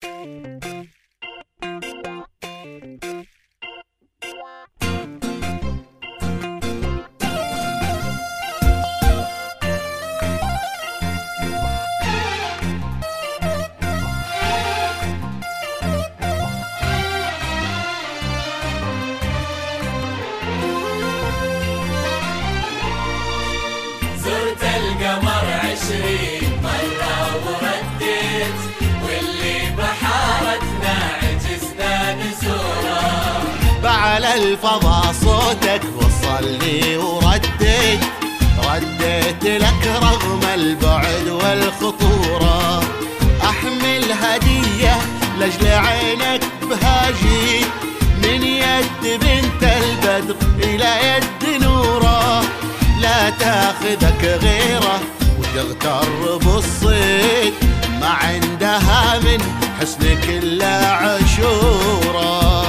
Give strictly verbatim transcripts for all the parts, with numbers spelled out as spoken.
القمر عشرين مرة ورديت، واللي بحارتنا عجزنا نزوره. بعلى الفضا صوتك وصلني ورديت، رديت لك رغم البعد والخطورة. أحمل هدية لجل عينك بهاجيت، من يد بنت البدر إلى يد نوره. لا تاخذك غيره وتغتر بالصيد، ما عندها من حسنك إلا عشوره.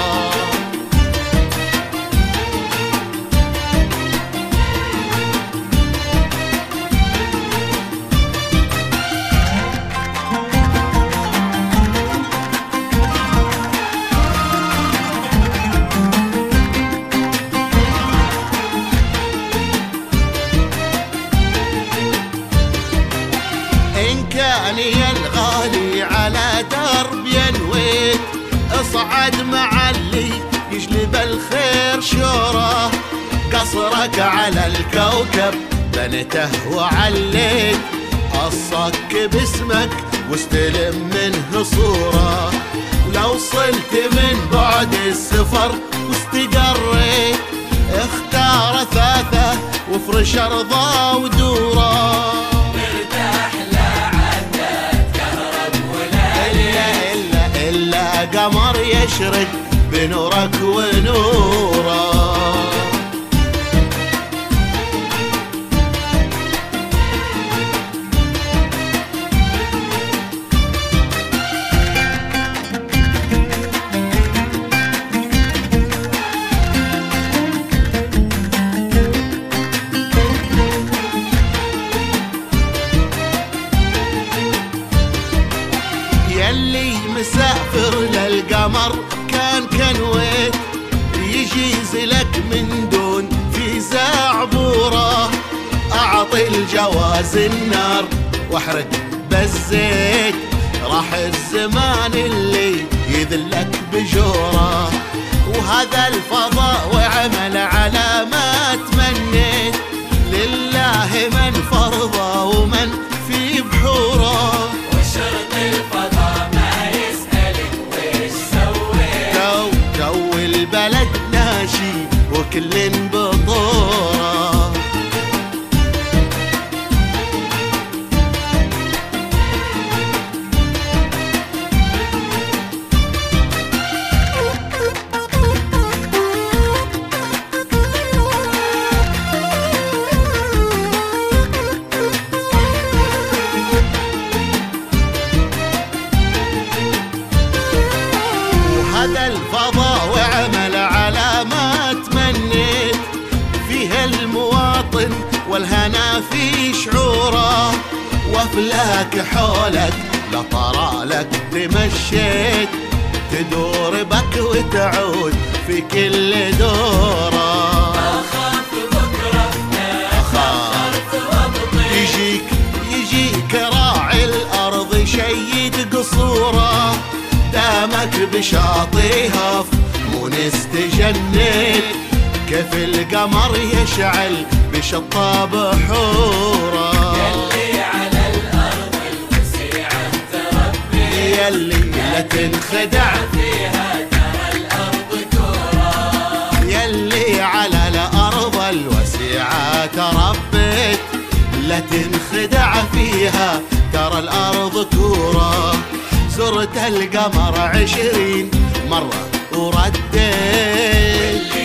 كاني الغالي على درب ينويت، اصعد مع اللي يجلب الخير شوره. قصرك على الكوكب بنته وعليت، اصك باسمك واستلم منه صوره. لو صلت من بعد السفر واستقريت، اختار ثاثه وافرش ارضه ودوره. قمر يشرق بنورك ونوره. يلي مسافر للقمر كان كنويت، يجيز لك من دون فيزا عبوره. اعطي الجواز النار واحرق بالزيت، راح الزمان اللي يذلك بجوره. وهذا الفضاء وعمل على ما تمنيت، لله من فرضه ومن في بحوره. وشرط الفضاء ما يسألك ويش سويت، تو تو البلد ناشي وكل بطوره. هذا الفضاء وعمل على ما تمنيت، فيه المواطن والهنا في شعوره. وافلاك حولك لطرالك تمشيت، تدور بك وتعود في كل دوره. اخاف بكره اخاف وابطي، يجيك يجيك راعي الارض شيد قصوره. دامك بشاطيها مونس تجنيت، كيف القمر يشعل بشطة بحوره. يلي على الارض الوسيعة تربي، يلي لا تنخدع فيها ترى الارض كورة. يلي على الارض الوسيعة تربيت، لا تنخدع فيها ترى الارض كورة. زرت القمر عشرين مرة ورديت،